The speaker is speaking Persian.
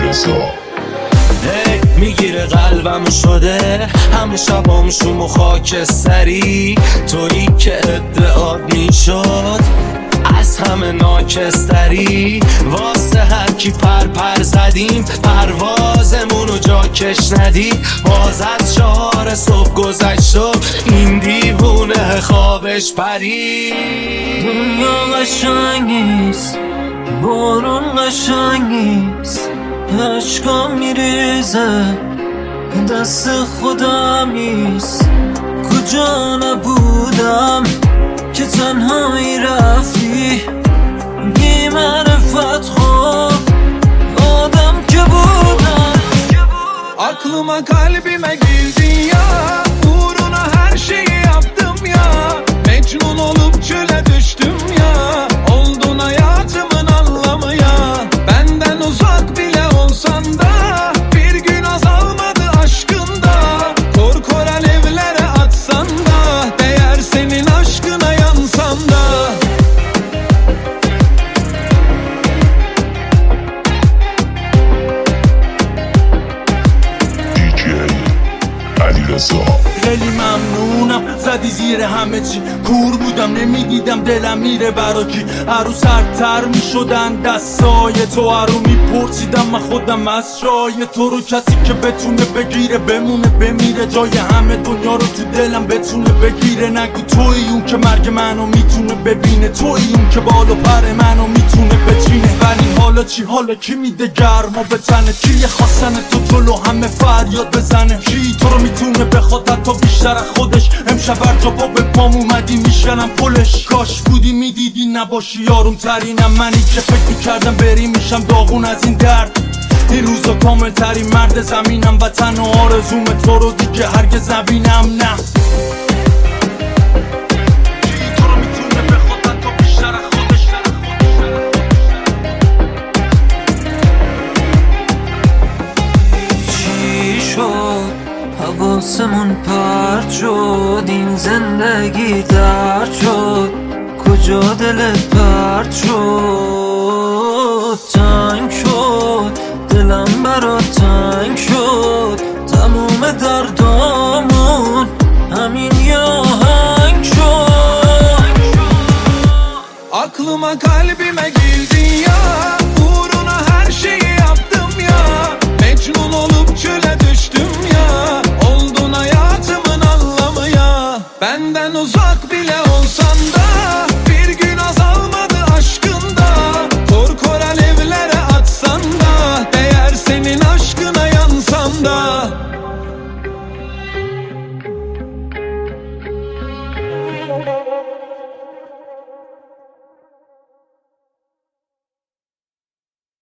میگیره قلبمو شده همه شبام شوم و خاکستری، تویی که ادعاد میشد از همه ناکستری، واسه هر کی پر زدیم پروازمونو جا کش ندید، باز از 4 صبح گذشت و این دیوونه خوابش پرید. دنیا قشنگ نیست، بارون قشنگ نیست، عشقا میریزه دست خودم نیست، کجا نبودم که تنهایی رفتی، بی معرفت خواب آدم که بودم. Aklıma kalbime girdin ya, uğruna her şeyi yaptım ya, Mecnun olup çöle düştüm ya, oldun hayatımın anlamı ya, benden uzak bile olsan da bir gün azalmadı aşkında, korkor alevlere atsan da değer senin aşkına yansam da. خیلی ممنونم زدی زیر همه چی، کور بودم نمیدیدم دلم میره برا کی، هرو سردتر میشدن دستای تو، هرو میپرسیدم من خودم از جای تو رو، کسی که بتونه بگیره بمونه بمیره، جای همه دنیا رو تو دلم بتونه بگیره، نگو توی اون که مرگ منو میتونه ببینه، توی اون که بالو پر منو میتونه بچینه، ولی حالا چی، حالا کی میده گرما به تنه، کی خواستن تو جلو همه فریاد بزنه، کی تو رو میتونه بخواد حتی بیشتر از خودش، امشب هر با به پام اومدی میشنم پلش، کاش بودی میدیدی نباشی یاروم ترینم، منی که فکر میکردم بری میشم داغون از این درد، این روزا کامل ترین مرد زمینم، وطن و آرزوم تو رو دیگه هرگز نبینم، نه حواسمون پرد شد، این زندگی درد شد، کجا دلت پرد شد.